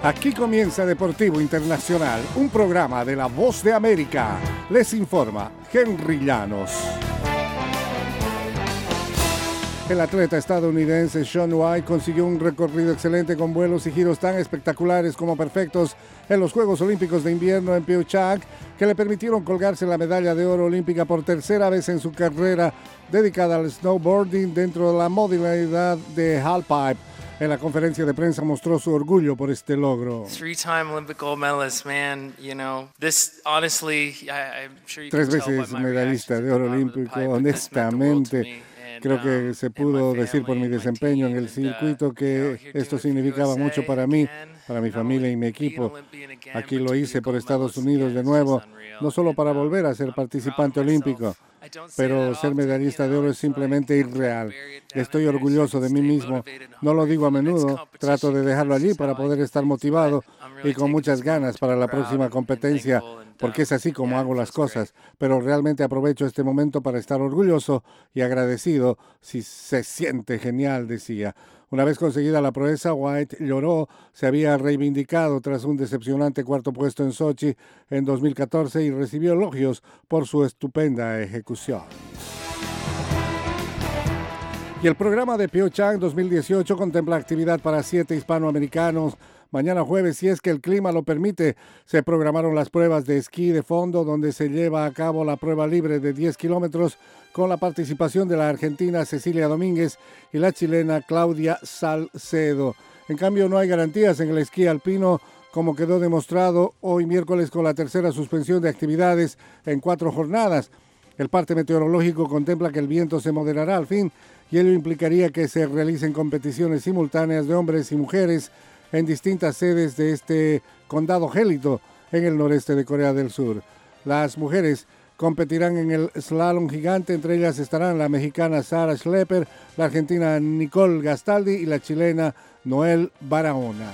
Aquí comienza Deportivo Internacional, un programa de La Voz de América. Les informa Henry Llanos. El atleta estadounidense Shaun White consiguió un recorrido excelente con vuelos y giros tan espectaculares como perfectos en los Juegos Olímpicos de Invierno en Pyeongchang, que le permitieron colgarse la medalla de oro olímpica por tercera vez en su carrera dedicada al snowboarding dentro de la modalidad de halfpipe. En la conferencia de prensa mostró su orgullo por este logro. Three-time Olympic gold medalist, man. You know, this honestly, I'm sure you can Tres tell veces by my medallista reaction de to oro the bottom of the olímpico, pipe, but this meant the world to honestamente. me. Creo que se pudo decir por mi desempeño en el circuito que esto significaba mucho para mí, para mi familia y mi equipo. Aquí lo hice por Estados Unidos de nuevo, no solo para volver a ser participante olímpico, pero ser medallista de oro es simplemente irreal. Estoy orgulloso de mí mismo, no lo digo a menudo, trato de dejarlo allí para poder estar motivado y con muchas ganas para la próxima competencia, porque es así como hago las cosas, pero realmente aprovecho este momento para estar orgulloso y agradecido. Si se siente genial, decía. Una vez conseguida la proeza, White lloró, se había reivindicado tras un decepcionante cuarto puesto en Sochi en 2014 y recibió elogios por su estupenda ejecución. Y el programa de Pyeongchang 2018 contempla actividad para 7 hispanoamericanos. Mañana jueves, si es que el clima lo permite, se programaron las pruebas de esquí de fondo, donde se lleva a cabo la prueba libre de 10 kilómetros con la participación de la argentina Cecilia Domínguez y la chilena Claudia Salcedo. En cambio, no hay garantías en el esquí alpino, como quedó demostrado hoy miércoles con la tercera suspensión de actividades en 4 jornadas. El parte meteorológico contempla que el viento se moderará al fin y ello implicaría que se realicen competiciones simultáneas de hombres y mujeres en distintas sedes de este condado gélido en el noreste de Corea del Sur. Las mujeres competirán en el slalom gigante, entre ellas estarán la mexicana Sara Schlepper, la argentina Nicole Gastaldi y la chilena Noel Barahona.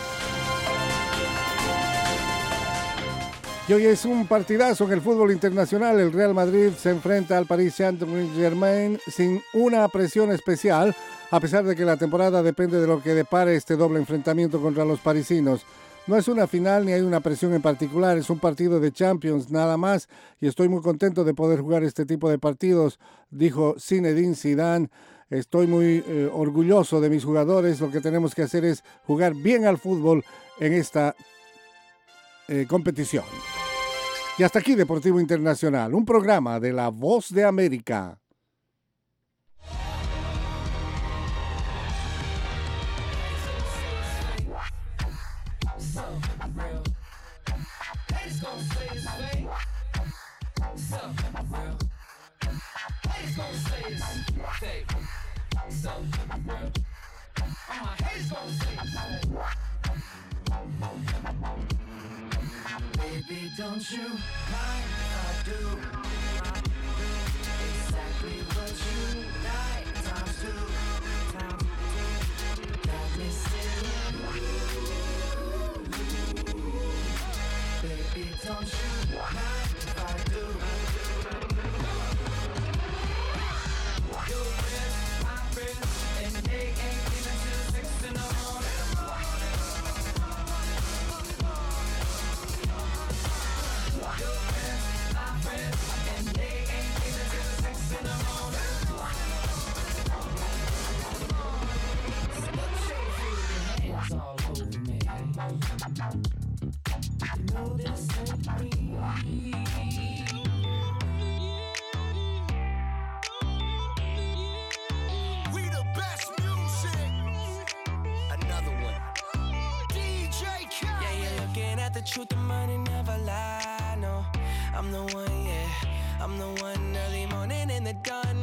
Y hoy es un partidazo en el fútbol internacional. El Real Madrid se enfrenta al Paris Saint-Germain sin una presión especial, a pesar de que la temporada depende de lo que depare este doble enfrentamiento contra los parisinos. No es una final ni hay una presión en particular, es un partido de Champions nada más y estoy muy contento de poder jugar este tipo de partidos, dijo Zinedine Zidane. Estoy muy orgulloso de mis jugadores, lo que tenemos que hacer es jugar bien al fútbol en esta competición. Y hasta aquí Deportivo Internacional, un programa de La Voz de América. Baby, don't you mind if I do exactly what you like times two. Got me singing. Baby, don't you mind if I do? Your friends, my friends, and they ain't even till 6 in the morning. All over me. You know this ain't me. We the best music. Another one. DJ Khaled. Yeah, you're looking at the truth, the money never lie. No, I'm the one, yeah. I'm the one early morning in the dawn.